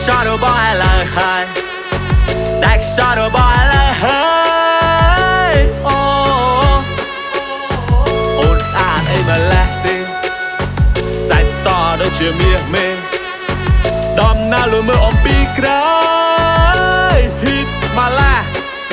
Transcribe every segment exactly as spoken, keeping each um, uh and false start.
shot of boy like high that shot of boy like high oh ôn sàn ấy mà lẽ đi sai so đôi chia mía mê đom na lùi mưa om pi cry hit mà la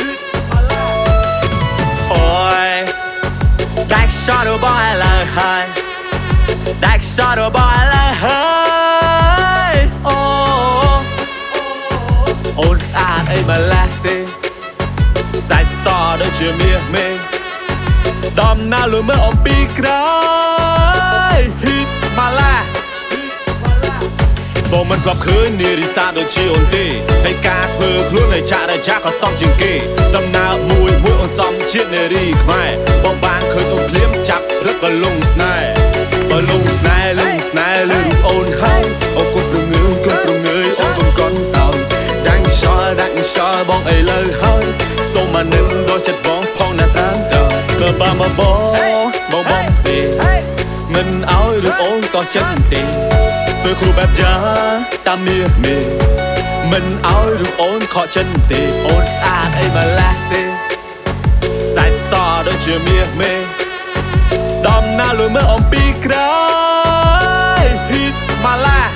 ôi that shot of boy like high that shot of boy like high oh ôn sàn ấy mà lẽ đi sai so đôi chia mía mê đom na lùi mưa om pi cry hit mà laบ่มันกลับคืนนี่ริซาโดยชีโอนตีให้การเธอคลุ้นในชาได้จักก็ซ่อมจึงเกดำนามวยมวยอ่อนซ่อมเชียดในรีขมายบางบางเคยต้องเพลี้ยมจับแล้วก็ลงสไนด์บ่ลงสไนด์ลงสไนด์เลยรูปโอนให้เอากบปรุงเงยกบปรุงเงยเอากบก้อนเต่าดังชอยดังชอยบองไอ้เลยให้ส่งมาหนึ่งโดยจัดบองพองหน้าตาเต่าก็บ้ามาบองบองบองตีเงินเอารูปโอนก็ฉันตีเพื่อครูแบบยาตามเมียเมมันเอารูปโอนขอฉันตีโอนสะอาดไอ้มาแลกตีใส่ซอโดยเชื่อเมียเมดอมหน้าลุยเมื่ออมปีกรายฮิตมาแลก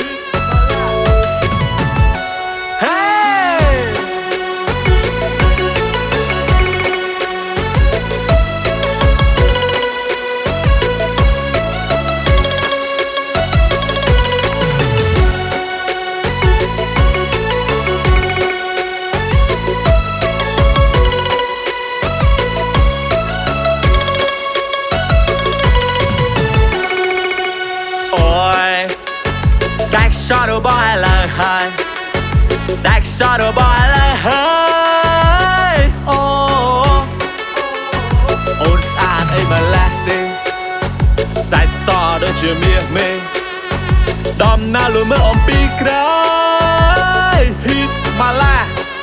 shot of boy like high that shot of boy like high oh ôn sàn ấy mà lẽ đi sai so đôi chia mía mê đom na lùi mưa om pi cry hit mà la